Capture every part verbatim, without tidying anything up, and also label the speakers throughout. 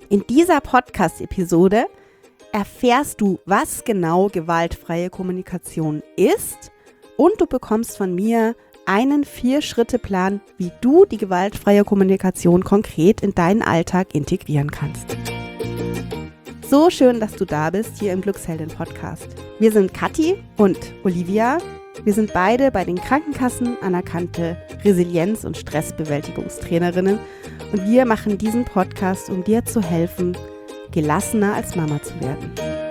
Speaker 1: In dieser Podcast-Episode erfährst du, was genau gewaltfreie Kommunikation ist, und du bekommst von mir einen Vier-Schritte-Plan, wie du die gewaltfreie Kommunikation konkret in deinen Alltag integrieren kannst. So schön, dass du da bist hier im Glücksheldin-Podcast. Wir sind Kathi und Olivia. Wir sind beide bei den Krankenkassen anerkannte Resilienz- und Stressbewältigungstrainerinnen und wir machen diesen Podcast, um dir zu helfen, gelassener als Mama zu werden.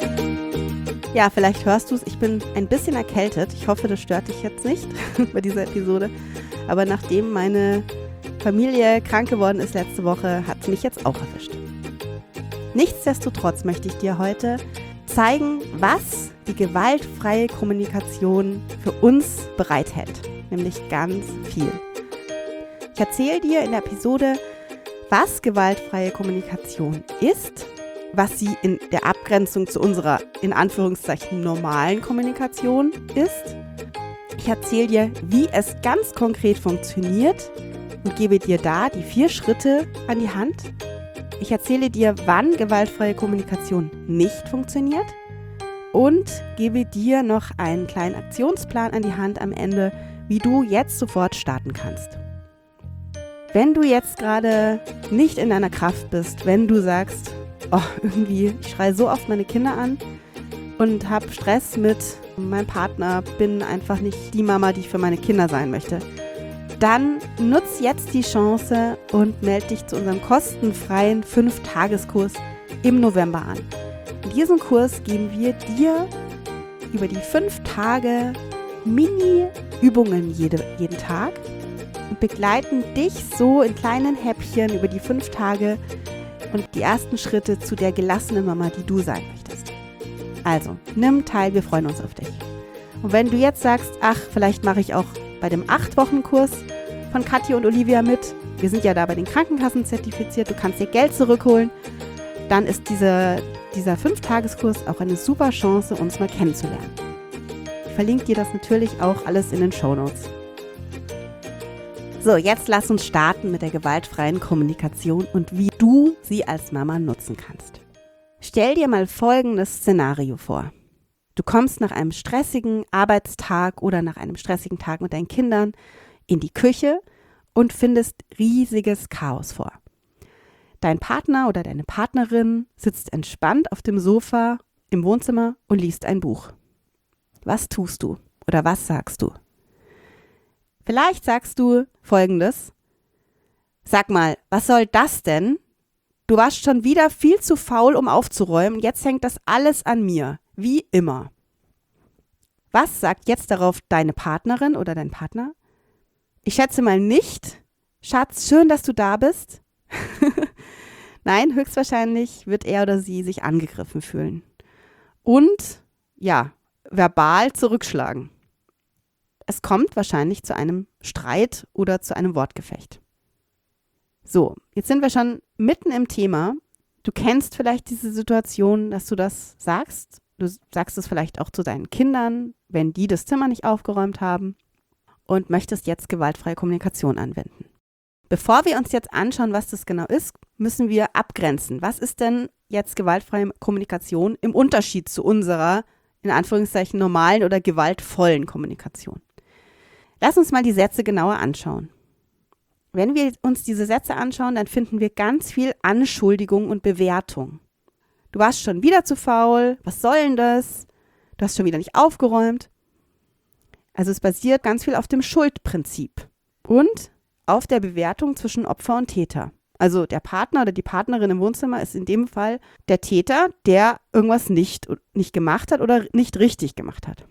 Speaker 1: Ja, vielleicht hörst du es, ich bin ein bisschen erkältet. Ich hoffe, das stört dich jetzt nicht bei dieser Episode. Aber nachdem meine Familie krank geworden ist letzte Woche, hat es mich jetzt auch erwischt. Nichtsdestotrotz möchte ich dir heute zeigen, was die gewaltfreie Kommunikation für uns bereithält. Nämlich ganz viel. Ich erzähle dir in der Episode, was gewaltfreie Kommunikation ist, was sie in der Abgrenzung zu unserer, in Anführungszeichen, normalen Kommunikation ist. Ich erzähle dir, wie es ganz konkret funktioniert und gebe dir da die vier Schritte an die Hand. Ich erzähle dir, wann gewaltfreie Kommunikation nicht funktioniert und gebe dir noch einen kleinen Aktionsplan an die Hand am Ende, wie du jetzt sofort starten kannst. Wenn du jetzt gerade nicht in deiner Kraft bist, wenn du sagst, oh, irgendwie, ich schreie so oft meine Kinder an und habe Stress mit meinem Partner, bin einfach nicht die Mama, die ich für meine Kinder sein möchte, dann nutz jetzt die Chance und melde dich zu unserem kostenfreien fünf-Tageskurs im November an. In diesem Kurs geben wir dir über die fünf Tage Mini-Übungen jede, jeden Tag und begleiten dich so in kleinen Häppchen über die fünf Tage und die ersten Schritte zu der gelassenen Mama, die du sein möchtest. Also, nimm teil, wir freuen uns auf dich. Und wenn du jetzt sagst, ach, vielleicht mache ich auch bei dem acht Wochen Kurs von Kathi und Olivia mit, wir sind ja da bei den Krankenkassen zertifiziert, du kannst dir Geld zurückholen, dann ist diese, dieser fünf-Tageskurs auch eine super Chance, uns mal kennenzulernen. Ich verlinke dir das natürlich auch alles in den Shownotes. So, jetzt lass uns starten mit der gewaltfreien Kommunikation und wie du sie als Mama nutzen kannst. Stell dir mal folgendes Szenario vor. Du kommst nach einem stressigen Arbeitstag oder nach einem stressigen Tag mit deinen Kindern in die Küche und findest riesiges Chaos vor. Dein Partner oder deine Partnerin sitzt entspannt auf dem Sofa im Wohnzimmer und liest ein Buch. Was tust du oder was sagst du? Vielleicht sagst du Folgendes: Sag mal, was soll das denn? Du warst schon wieder viel zu faul, um aufzuräumen. Jetzt hängt das alles an mir. Wie immer. Was sagt jetzt darauf deine Partnerin oder dein Partner? Ich schätze mal nicht. Schatz, schön, dass du da bist. Nein, höchstwahrscheinlich wird er oder sie sich angegriffen fühlen. Und, ja, verbal zurückschlagen. Es kommt wahrscheinlich zu einem Streit oder zu einem Wortgefecht. So, jetzt sind wir schon mitten im Thema. Du kennst vielleicht diese Situation, dass du das sagst. Du sagst es vielleicht auch zu deinen Kindern, wenn die das Zimmer nicht aufgeräumt haben und möchtest jetzt gewaltfreie Kommunikation anwenden. Bevor wir uns jetzt anschauen, was das genau ist, müssen wir abgrenzen. Was ist denn jetzt gewaltfreie Kommunikation im Unterschied zu unserer, in Anführungszeichen, normalen oder gewaltvollen Kommunikation? Lass uns mal die Sätze genauer anschauen. Wenn wir uns diese Sätze anschauen, dann finden wir ganz viel Anschuldigung und Bewertung. Du warst schon wieder zu faul, was soll denn das? Du hast schon wieder nicht aufgeräumt. Also es basiert ganz viel auf dem Schuldprinzip und auf der Bewertung zwischen Opfer und Täter. Also der Partner oder die Partnerin im Wohnzimmer ist in dem Fall der Täter, der irgendwas nicht, nicht gemacht hat oder nicht richtig gemacht hat.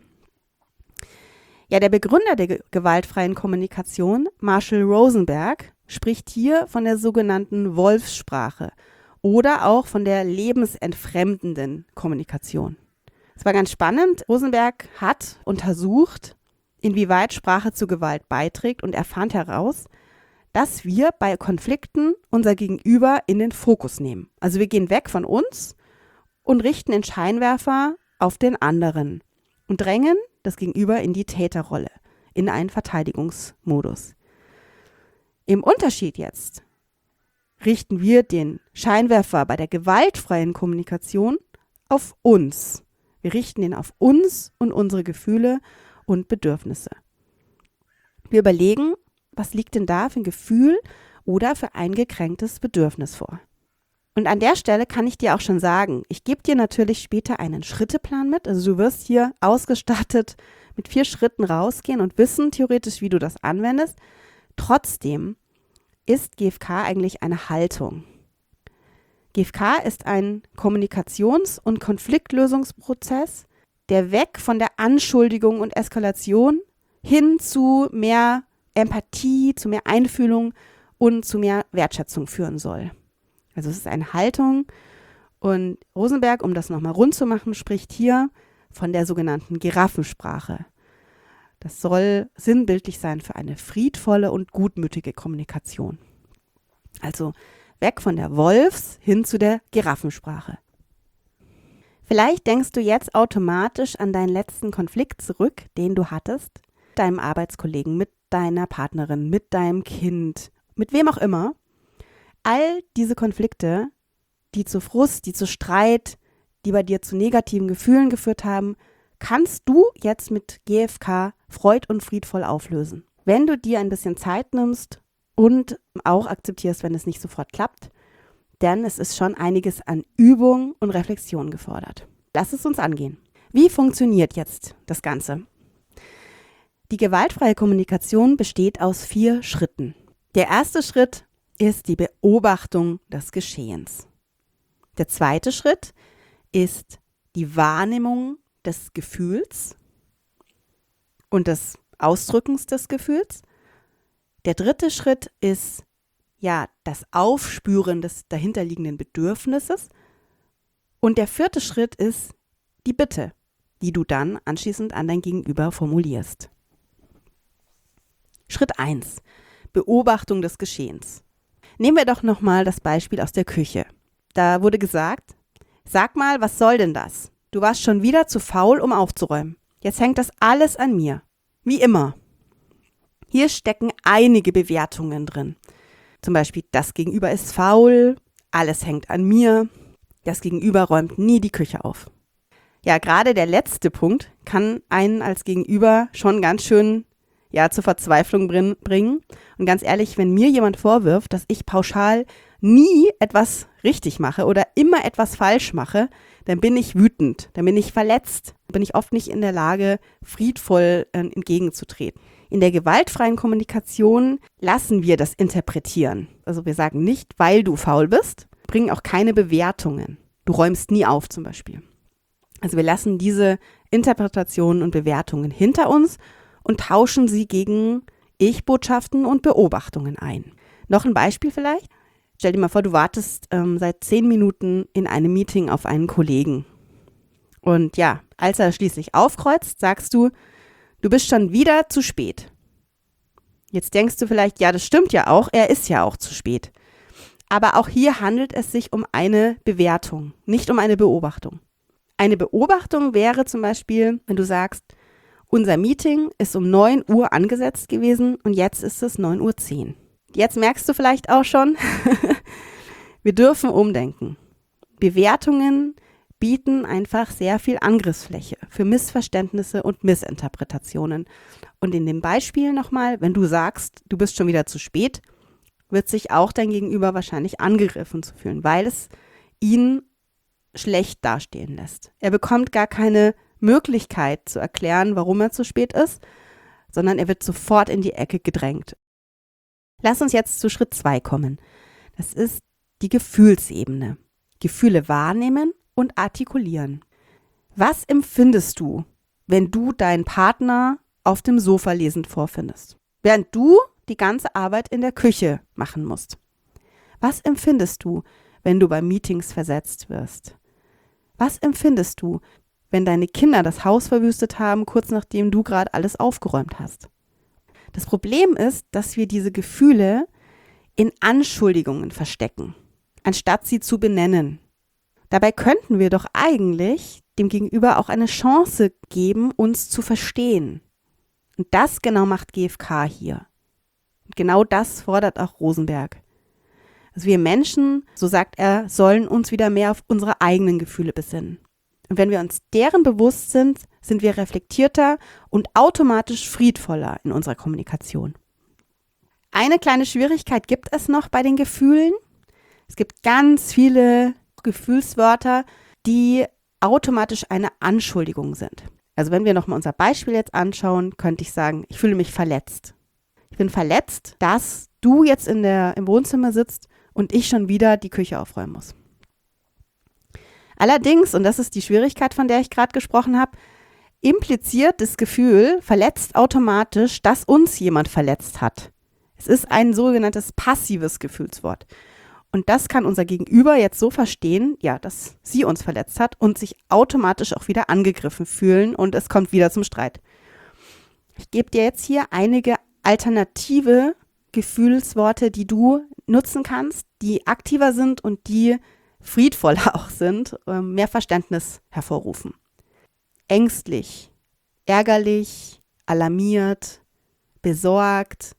Speaker 1: Ja, der Begründer der ge- gewaltfreien Kommunikation, Marshall Rosenberg, spricht hier von der sogenannten Wolfssprache oder auch von der lebensentfremdenden Kommunikation. Es war ganz spannend. Rosenberg hat untersucht, inwieweit Sprache zu Gewalt beiträgt, und er fand heraus, dass wir bei Konflikten unser Gegenüber in den Fokus nehmen. Also wir gehen weg von uns und richten den Scheinwerfer auf den anderen und drängen das Gegenüber in die Täterrolle, in einen Verteidigungsmodus. Im Unterschied jetzt richten wir den Scheinwerfer bei der gewaltfreien Kommunikation auf uns. Wir richten ihn auf uns und unsere Gefühle und Bedürfnisse. Wir überlegen, was liegt denn da für ein Gefühl oder für ein gekränktes Bedürfnis vor. Und an der Stelle kann ich dir auch schon sagen, ich gebe dir natürlich später einen Schritteplan mit. Also du wirst hier ausgestattet mit vier Schritten rausgehen und wissen theoretisch, wie du das anwendest. Trotzdem ist G F K eigentlich eine Haltung. G F K ist ein Kommunikations- und Konfliktlösungsprozess, der weg von der Anschuldigung und Eskalation hin zu mehr Empathie, zu mehr Einfühlung und zu mehr Wertschätzung führen soll. Also es ist eine Haltung und Rosenberg, um das nochmal rund zu machen, spricht hier von der sogenannten Giraffensprache. Das soll sinnbildlich sein für eine friedvolle und gutmütige Kommunikation. Also weg von der Wolfs- hin zu der Giraffensprache. Vielleicht denkst du jetzt automatisch an deinen letzten Konflikt zurück, den du hattest, mit deinem Arbeitskollegen, mit deiner Partnerin, mit deinem Kind, mit wem auch immer. All diese Konflikte, die zu Frust, die zu Streit, die bei dir zu negativen Gefühlen geführt haben, kannst du jetzt mit G F K freud- und friedvoll auflösen. Wenn du dir ein bisschen Zeit nimmst und auch akzeptierst, wenn es nicht sofort klappt, denn es ist schon einiges an Übung und Reflexion gefordert. Lass es uns angehen. Wie funktioniert jetzt das Ganze? Die gewaltfreie Kommunikation besteht aus vier Schritten. Der erste Schritt ist die Beobachtung des Geschehens. Der zweite Schritt ist die Wahrnehmung des Gefühls und des Ausdrückens des Gefühls. Der dritte Schritt ist ja das Aufspüren des dahinterliegenden Bedürfnisses. Und der vierte Schritt ist die Bitte, die du dann anschließend an dein Gegenüber formulierst. Schritt eins. Beobachtung des Geschehens. Nehmen wir doch nochmal das Beispiel aus der Küche. Da wurde gesagt, sag mal, was soll denn das? Du warst schon wieder zu faul, um aufzuräumen. Jetzt hängt das alles an mir. Wie immer. Hier stecken einige Bewertungen drin. Zum Beispiel, das Gegenüber ist faul, alles hängt an mir, das Gegenüber räumt nie die Küche auf. Ja, gerade der letzte Punkt kann einen als Gegenüber schon ganz schön ja, zur Verzweiflung bringen. Und ganz ehrlich, wenn mir jemand vorwirft, dass ich pauschal nie etwas richtig mache oder immer etwas falsch mache, dann bin ich wütend, dann bin ich verletzt, bin ich oft nicht in der Lage, friedvoll äh, entgegenzutreten. In der gewaltfreien Kommunikation lassen wir das interpretieren. Also wir sagen nicht, weil du faul bist, bringen auch keine Bewertungen. Du räumst nie auf zum Beispiel. Also wir lassen diese Interpretationen und Bewertungen hinter uns und tauschen sie gegen Ich-Botschaften und Beobachtungen ein. Noch ein Beispiel vielleicht? Stell dir mal vor, du wartest ähm, seit zehn Minuten in einem Meeting auf einen Kollegen. Und ja, als er schließlich aufkreuzt, sagst du, du bist schon wieder zu spät. Jetzt denkst du vielleicht, ja, das stimmt ja auch, er ist ja auch zu spät. Aber auch hier handelt es sich um eine Bewertung, nicht um eine Beobachtung. Eine Beobachtung wäre zum Beispiel, wenn du sagst, unser Meeting ist um neun Uhr angesetzt gewesen und jetzt ist es neun Uhr zehn. Jetzt merkst du vielleicht auch schon, wir dürfen umdenken. Bewertungen bieten einfach sehr viel Angriffsfläche für Missverständnisse und Missinterpretationen. Und in dem Beispiel nochmal, wenn du sagst, du bist schon wieder zu spät, wird sich auch dein Gegenüber wahrscheinlich angegriffen zu fühlen, weil es ihn schlecht dastehen lässt. Er bekommt gar keine Möglichkeit zu erklären, warum er zu spät ist, sondern er wird sofort in die Ecke gedrängt. Lass uns jetzt zu Schritt zwei kommen. Das ist die Gefühlsebene. Gefühle wahrnehmen und artikulieren. Was empfindest du, wenn du deinen Partner auf dem Sofa lesend vorfindest, während du die ganze Arbeit in der Küche machen musst? Was empfindest du, wenn du bei Meetings versetzt wirst? Was empfindest du, wenn deine Kinder das Haus verwüstet haben, kurz nachdem du gerade alles aufgeräumt hast? Das Problem ist, dass wir diese Gefühle in Anschuldigungen verstecken, anstatt sie zu benennen. Dabei könnten wir doch eigentlich dem Gegenüber auch eine Chance geben, uns zu verstehen. Und das genau macht G F K hier. Und genau das fordert auch Rosenberg. Also wir Menschen, so sagt er, sollen uns wieder mehr auf unsere eigenen Gefühle besinnen. Und wenn wir uns deren bewusst sind, sind wir reflektierter und automatisch friedvoller in unserer Kommunikation. Eine kleine Schwierigkeit gibt es noch bei den Gefühlen. Es gibt ganz viele Gefühlswörter, die automatisch eine Anschuldigung sind. Also wenn wir nochmal unser Beispiel jetzt anschauen, könnte ich sagen, ich fühle mich verletzt. Ich bin verletzt, dass du jetzt in der, im Wohnzimmer sitzt und ich schon wieder die Küche aufräumen muss. Allerdings, und das ist die Schwierigkeit, von der ich gerade gesprochen habe, impliziert das Gefühl verletzt automatisch, dass uns jemand verletzt hat. Es ist ein sogenanntes passives Gefühlswort. Und das kann unser Gegenüber jetzt so verstehen, ja, dass sie uns verletzt hat und sich automatisch auch wieder angegriffen fühlen und es kommt wieder zum Streit. Ich gebe dir jetzt hier einige alternative Gefühlsworte, die du nutzen kannst, die aktiver sind und die friedvoller auch sind, mehr Verständnis hervorrufen. Ängstlich, ärgerlich, alarmiert, besorgt,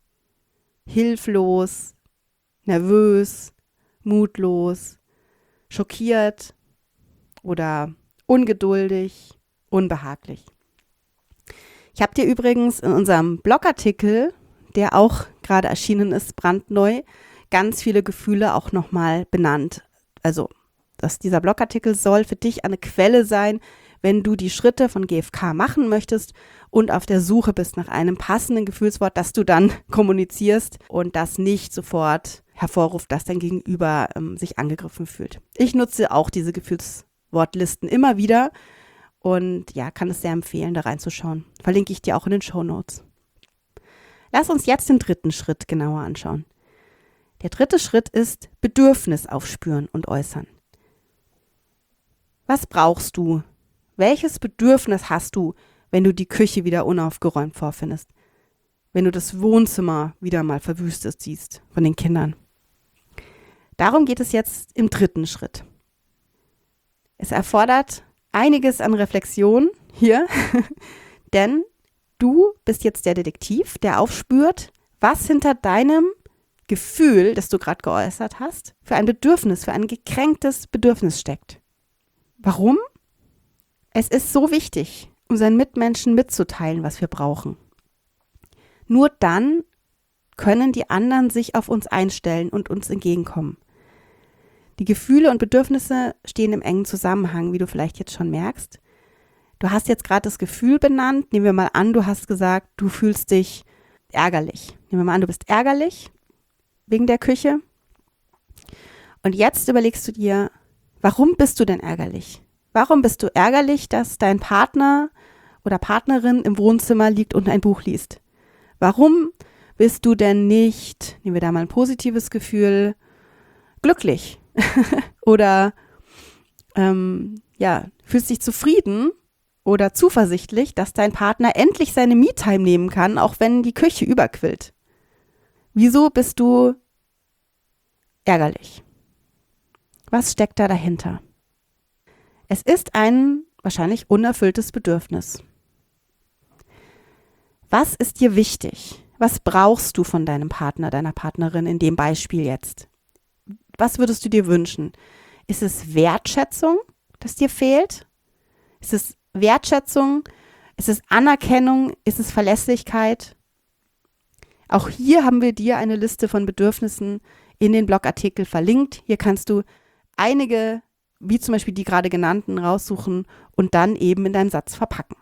Speaker 1: hilflos, nervös, mutlos, schockiert oder ungeduldig, unbehaglich. Ich habe dir übrigens in unserem Blogartikel, der auch gerade erschienen ist, brandneu, ganz viele Gefühle auch nochmal benannt. Also, dass dieser Blogartikel soll für dich eine Quelle sein, wenn du die Schritte von G F K machen möchtest und auf der Suche bist nach einem passenden Gefühlswort, das du dann kommunizierst und das nicht sofort hervorruft, dass dein Gegenüber ähm, sich angegriffen fühlt. Ich nutze auch diese Gefühlswortlisten immer wieder und ja, kann es sehr empfehlen, da reinzuschauen. Verlinke ich dir auch in den Shownotes. Lass uns jetzt den dritten Schritt genauer anschauen. Der dritte Schritt ist Bedürfnis aufspüren und äußern. Was brauchst du? Welches Bedürfnis hast du, wenn du die Küche wieder unaufgeräumt vorfindest? Wenn du das Wohnzimmer wieder mal verwüstet siehst von den Kindern? Darum geht es jetzt im dritten Schritt. Es erfordert einiges an Reflexion hier, denn du bist jetzt der Detektiv, der aufspürt, was hinter deinem Gefühl, das du gerade geäußert hast, für ein Bedürfnis, für ein gekränktes Bedürfnis steckt. Warum? Es ist so wichtig, unseren Mitmenschen mitzuteilen, was wir brauchen. Nur dann können die anderen sich auf uns einstellen und uns entgegenkommen. Die Gefühle und Bedürfnisse stehen im engen Zusammenhang, wie du vielleicht jetzt schon merkst. Du hast jetzt gerade das Gefühl benannt. Nehmen wir mal an, du hast gesagt, du fühlst dich ärgerlich. Nehmen wir mal an, du bist ärgerlich wegen der Küche. Und jetzt überlegst du dir, warum bist du denn ärgerlich? Warum bist du ärgerlich, dass dein Partner oder Partnerin im Wohnzimmer liegt und ein Buch liest? Warum bist du denn nicht, nehmen wir da mal ein positives Gefühl, glücklich? Oder ähm, ja, fühlst dich zufrieden oder zuversichtlich, dass dein Partner endlich seine Me-Time nehmen kann, auch wenn die Küche überquillt? Wieso bist du ärgerlich? Was steckt da dahinter? Es ist ein wahrscheinlich unerfülltes Bedürfnis. Was ist dir wichtig? Was brauchst du von deinem Partner, deiner Partnerin in dem Beispiel jetzt? Was würdest du dir wünschen? Ist es Wertschätzung, das dir fehlt? Ist es Wertschätzung? Ist es Anerkennung? Ist es Verlässlichkeit? Auch hier haben wir dir eine Liste von Bedürfnissen in den Blogartikel verlinkt. Hier kannst du einige, wie zum Beispiel die gerade genannten, raussuchen und dann eben in deinem Satz verpacken.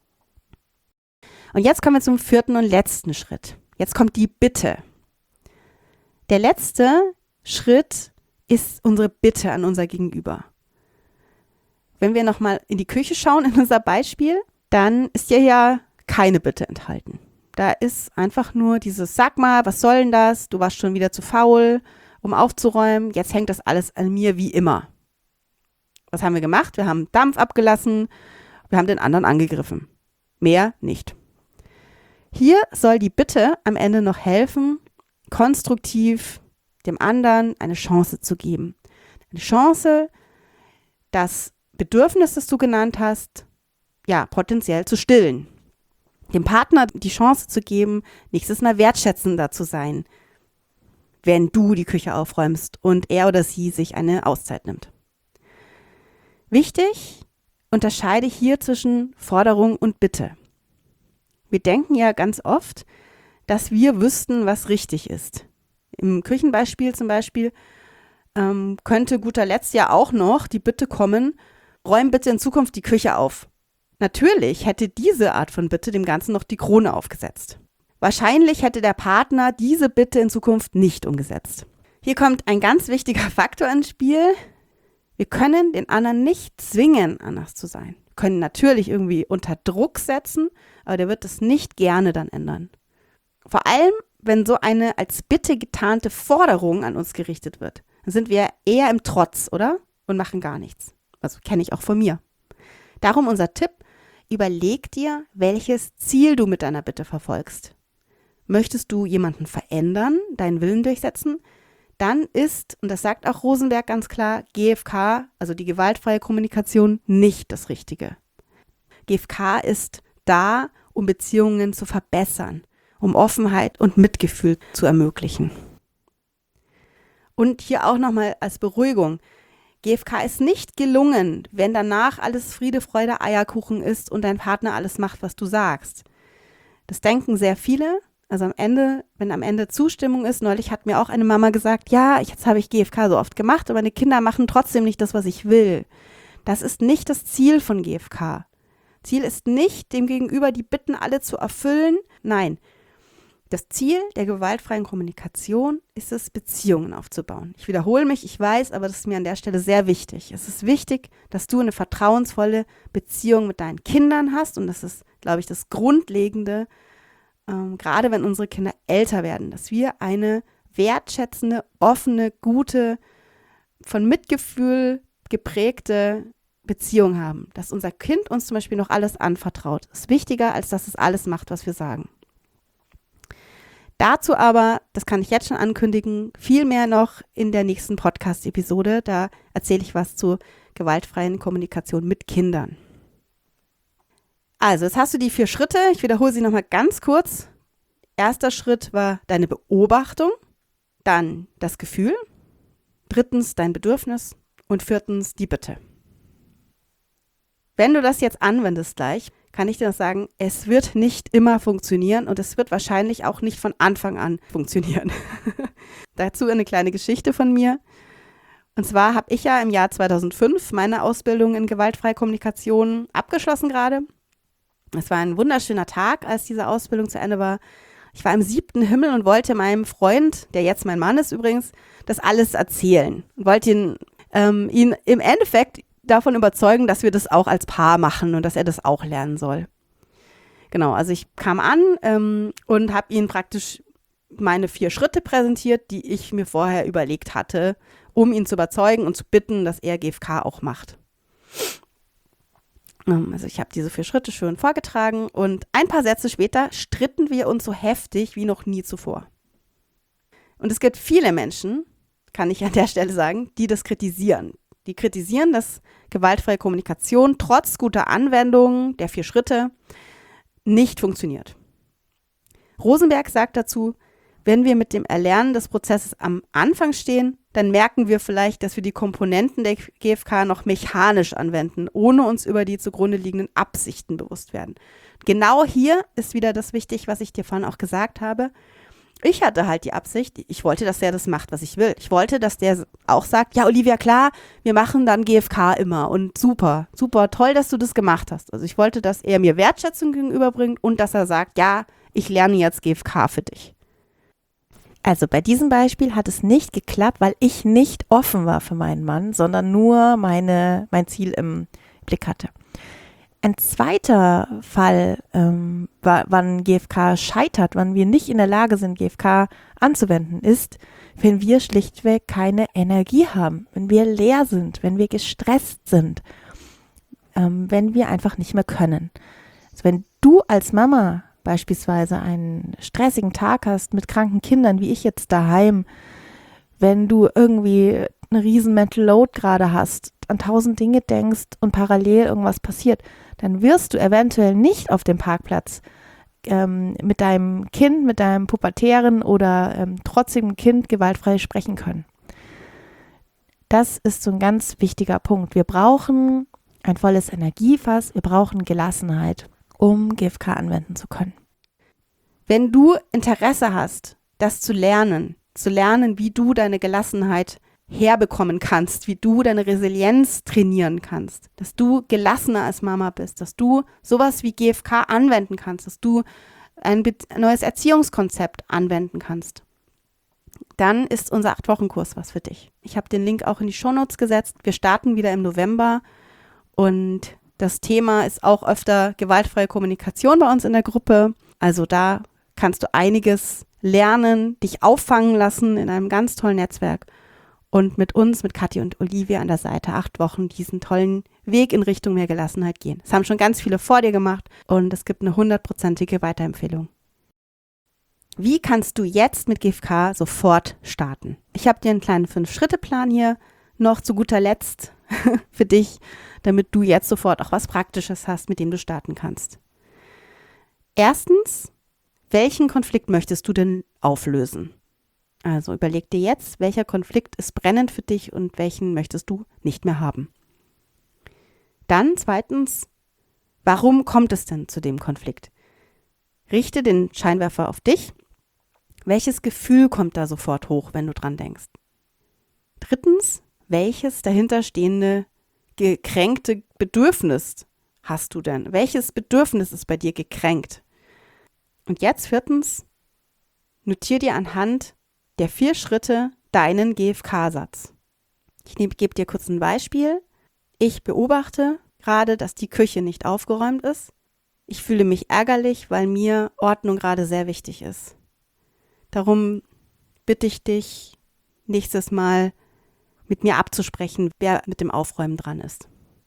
Speaker 1: Und jetzt kommen wir zum vierten und letzten Schritt. Jetzt kommt die Bitte. Der letzte Schritt ist unsere Bitte an unser Gegenüber. Wenn wir nochmal in die Küche schauen, in unser Beispiel, dann ist hier ja keine Bitte enthalten. Da ist einfach nur dieses, sag mal, was soll denn das? Du warst schon wieder zu faul, um aufzuräumen. Jetzt hängt das alles an mir wie immer. Was haben wir gemacht? Wir haben Dampf abgelassen, wir haben den anderen angegriffen. Mehr nicht. Hier soll die Bitte am Ende noch helfen, konstruktiv dem anderen eine Chance zu geben. Eine Chance, das Bedürfnis, das du genannt hast, ja, potenziell zu stillen. Dem Partner die Chance zu geben, nächstes Mal wertschätzender zu sein. wenn du die Küche aufräumst und er oder sie sich eine Auszeit nimmt. Wichtig, unterscheide hier zwischen Forderung und Bitte. Wir denken ja ganz oft, dass wir wüssten, was richtig ist. Im Küchenbeispiel zum Beispiel ähm, könnte guter Letzt ja auch noch die Bitte kommen, räum bitte in Zukunft die Küche auf. Natürlich hätte diese Art von Bitte dem Ganzen noch die Krone aufgesetzt. Wahrscheinlich hätte der Partner diese Bitte in Zukunft nicht umgesetzt. Hier kommt ein ganz wichtiger Faktor ins Spiel. Wir können den anderen nicht zwingen, anders zu sein. Wir können natürlich irgendwie unter Druck setzen, aber der wird es nicht gerne dann ändern. Vor allem, wenn so eine als Bitte getarnte Forderung an uns gerichtet wird, dann sind wir eher im Trotz, oder? Und machen gar nichts. Also kenne ich auch von mir. Darum unser Tipp, überleg dir, welches Ziel du mit deiner Bitte verfolgst. Möchtest du jemanden verändern, deinen Willen durchsetzen? Dann ist, und das sagt auch Rosenberg ganz klar, G F K, also die gewaltfreie Kommunikation, nicht das Richtige. G F K ist da, um Beziehungen zu verbessern, um Offenheit und Mitgefühl zu ermöglichen. Und hier auch nochmal als Beruhigung, G F K ist nicht gelungen, wenn danach alles Friede, Freude, Eierkuchen ist und dein Partner alles macht, was du sagst. Das denken sehr viele. Also am Ende, wenn am Ende Zustimmung ist, neulich hat mir auch eine Mama gesagt, ja, jetzt habe ich G F K so oft gemacht, aber meine Kinder machen trotzdem nicht das, was ich will. Das ist nicht das Ziel von G F K. Ziel ist nicht, dem Gegenüber die Bitten alle zu erfüllen. Nein, das Ziel der gewaltfreien Kommunikation ist es, Beziehungen aufzubauen. Ich wiederhole mich, ich weiß, aber das ist mir an der Stelle sehr wichtig. Es ist wichtig, dass du eine vertrauensvolle Beziehung mit deinen Kindern hast und das ist, glaube ich, das Grundlegende, Ähm, gerade wenn unsere Kinder älter werden, dass wir eine wertschätzende, offene, gute, von Mitgefühl geprägte Beziehung haben. Dass unser Kind uns zum Beispiel noch alles anvertraut. Ist wichtiger, als dass es alles macht, was wir sagen. Dazu aber, das kann ich jetzt schon ankündigen, viel mehr noch in der nächsten Podcast-Episode. Da erzähle ich was zur gewaltfreien Kommunikation mit Kindern. Also, jetzt hast du die vier Schritte. Ich wiederhole sie nochmal ganz kurz. Erster Schritt war deine Beobachtung, dann das Gefühl, drittens dein Bedürfnis und viertens die Bitte. Wenn du das jetzt anwendest gleich, kann ich dir noch sagen, es wird nicht immer funktionieren und es wird wahrscheinlich auch nicht von Anfang an funktionieren. Dazu eine kleine Geschichte von mir. Und zwar habe ich ja im Jahr zweitausendfünf meine Ausbildung in gewaltfreie Kommunikation abgeschlossen gerade. Es war ein wunderschöner Tag, als diese Ausbildung zu Ende war. Ich war im siebten Himmel und wollte meinem Freund, der jetzt mein Mann ist übrigens, das alles erzählen. Und wollte ihn, ähm, ihn im Endeffekt davon überzeugen, dass wir das auch als Paar machen und dass er das auch lernen soll. Genau, also ich kam an ähm, und habe ihm praktisch meine vier Schritte präsentiert, die ich mir vorher überlegt hatte, um ihn zu überzeugen und zu bitten, dass er G F K auch macht. Also ich habe diese vier Schritte schön vorgetragen und ein paar Sätze später stritten wir uns so heftig wie noch nie zuvor. Und es gibt viele Menschen, kann ich an der Stelle sagen, die das kritisieren. Die kritisieren, dass gewaltfreie Kommunikation trotz guter Anwendung der vier Schritte nicht funktioniert. Rosenberg sagt dazu, wenn wir mit dem Erlernen des Prozesses am Anfang stehen, dann merken wir vielleicht, dass wir die Komponenten der G F K noch mechanisch anwenden, ohne uns über die zugrunde liegenden Absichten bewusst werden. Genau hier ist wieder das wichtig, was ich dir vorhin auch gesagt habe. Ich hatte halt die Absicht, ich wollte, dass der das macht, was ich will. Ich wollte, dass der auch sagt, ja Olivia, klar, wir machen dann G F K immer und super, super, toll, dass du das gemacht hast. Also ich wollte, dass er mir Wertschätzung gegenüberbringt und dass er sagt, ja, ich lerne jetzt G F K für dich.
Speaker 2: Also bei diesem Beispiel hat es nicht geklappt, weil ich nicht offen war für meinen Mann, sondern nur meine, mein Ziel im Blick hatte. Ein zweiter Fall, ähm, war, wann G F K scheitert, wann wir nicht in der Lage sind, G F K anzuwenden, ist, wenn wir schlichtweg keine Energie haben, wenn wir leer sind, wenn wir gestresst sind, ähm, wenn wir einfach nicht mehr können. Also wenn du als Mama beispielsweise einen stressigen Tag hast mit kranken Kindern, wie ich jetzt daheim, wenn du irgendwie eine riesen Mental Load gerade hast, an tausend Dinge denkst und parallel irgendwas passiert, dann wirst du eventuell nicht auf dem Parkplatz ähm, mit deinem Kind, mit deinem pubertären oder ähm, trotzigen Kind gewaltfrei sprechen können. Das ist so ein ganz wichtiger Punkt. Wir brauchen ein volles Energiefass, wir brauchen Gelassenheit, um G F K anwenden zu können.
Speaker 1: Wenn du Interesse hast, das zu lernen, zu lernen, wie du deine Gelassenheit herbekommen kannst, wie du deine Resilienz trainieren kannst, dass du gelassener als Mama bist, dass du sowas wie G F K anwenden kannst, dass du ein neues Erziehungskonzept anwenden kannst, dann ist unser acht-Wochen-Kurs was für dich. Ich habe den Link auch in die Shownotes gesetzt. Wir starten wieder im November und das Thema ist auch öfter gewaltfreie Kommunikation bei uns in der Gruppe. Also da kannst du einiges lernen, dich auffangen lassen in einem ganz tollen Netzwerk und mit uns, mit Kathi und Olivia an der Seite acht Wochen diesen tollen Weg in Richtung mehr Gelassenheit gehen. Das haben schon ganz viele vor dir gemacht und es gibt eine hundertprozentige Weiterempfehlung. Wie kannst du jetzt mit G F K sofort starten? Ich habe dir einen kleinen fünf-Schritte-Plan hier noch zu guter Letzt für dich, damit du jetzt sofort auch was Praktisches hast, mit dem du starten kannst. Erstens, welchen Konflikt möchtest du denn auflösen? Also überleg dir jetzt, welcher Konflikt ist brennend für dich und welchen möchtest du nicht mehr haben. Dann zweitens, warum kommt es denn zu dem Konflikt? Richte den Scheinwerfer auf dich. Welches Gefühl kommt da sofort hoch, wenn du dran denkst? Drittens, welches dahinterstehende gekränkte Bedürfnis hast du denn? Welches Bedürfnis ist bei dir gekränkt? Und jetzt viertens, notiere dir anhand der vier Schritte deinen G F K-Satz. Ich gebe dir kurz ein Beispiel. Ich beobachte gerade, dass die Küche nicht aufgeräumt ist. Ich fühle mich ärgerlich, weil mir Ordnung gerade sehr wichtig ist. Darum bitte ich dich, nächstes Mal mit mir abzusprechen, wer mit dem Aufräumen dran ist.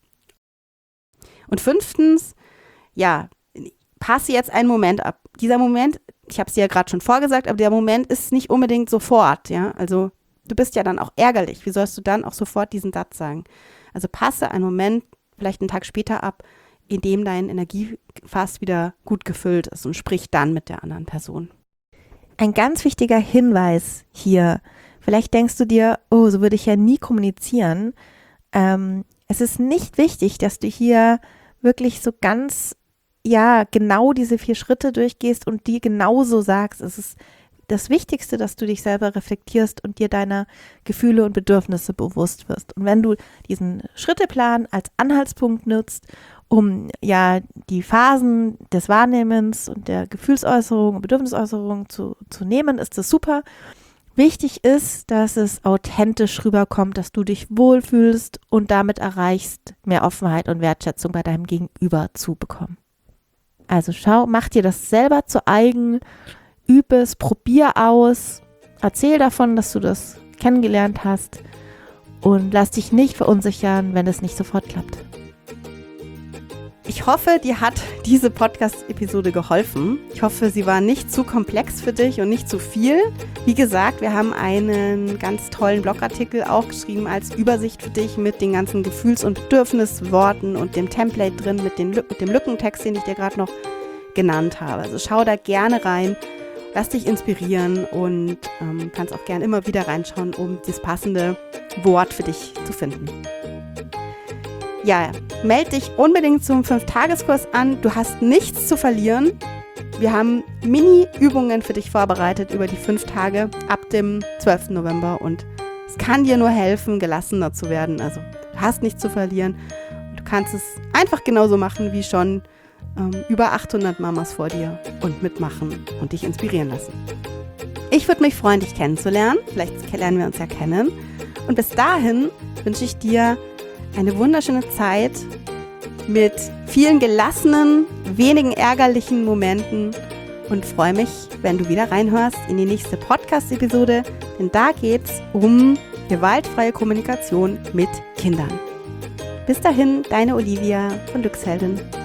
Speaker 1: Und fünftens, ja, passe jetzt einen Moment ab. Dieser Moment, ich habe es dir ja gerade schon vorgesagt, aber der Moment ist nicht unbedingt sofort, ja. Also du bist ja dann auch ärgerlich. Wie sollst du dann auch sofort diesen Satz sagen? Also passe einen Moment, vielleicht einen Tag später ab, in dem dein Energiefass wieder gut gefüllt ist und sprich dann mit der anderen Person.
Speaker 2: Ein ganz wichtiger Hinweis hier, vielleicht denkst du dir, oh, so würde ich ja nie kommunizieren. Ähm, es ist nicht wichtig, dass du hier wirklich so ganz, ja, genau diese vier Schritte durchgehst und die genauso sagst. Es ist das Wichtigste, dass du dich selber reflektierst und dir deiner Gefühle und Bedürfnisse bewusst wirst. Und wenn du diesen Schritteplan als Anhaltspunkt nutzt, um ja die Phasen des Wahrnehmens und der Gefühlsäußerung und Bedürfnisäußerung zu, zu nehmen, ist das super. Wichtig ist, dass es authentisch rüberkommt, dass du dich wohlfühlst und damit erreichst, mehr Offenheit und Wertschätzung bei deinem Gegenüber zu bekommen. Also schau, mach dir das selber zu eigen, üb es, probier aus, erzähl davon, dass du das kennengelernt hast und lass dich nicht verunsichern, wenn es nicht sofort klappt.
Speaker 1: Ich hoffe, dir hat diese Podcast-Episode geholfen. Ich hoffe, sie war nicht zu komplex für dich und nicht zu viel. Wie gesagt, wir haben einen ganz tollen Blogartikel auch geschrieben als Übersicht für dich mit den ganzen Gefühls- und Bedürfnisworten und dem Template drin, mit, den, mit dem Lückentext, den ich dir gerade noch genannt habe. Also schau da gerne rein, lass dich inspirieren und ähm, kannst auch gerne immer wieder reinschauen, um das passende Wort für dich zu finden. Ja, melde dich unbedingt zum fünf-Tages-Kurs an. Du hast nichts zu verlieren. Wir haben Mini-Übungen für dich vorbereitet über die fünf Tage ab dem zwölften November und es kann dir nur helfen, gelassener zu werden. Also du hast nichts zu verlieren. Du kannst es einfach genauso machen wie schon ähm, über achthundert Mamas vor dir und mitmachen und dich inspirieren lassen. Ich würde mich freuen, dich kennenzulernen. Vielleicht lernen wir uns ja kennen. Und bis dahin wünsche ich dir eine wunderschöne Zeit mit vielen gelassenen, wenigen ärgerlichen Momenten und freue mich, wenn du wieder reinhörst in die nächste Podcast-Episode, denn da geht es um gewaltfreie Kommunikation mit Kindern. Bis dahin, deine Olivia von Glücksheldin.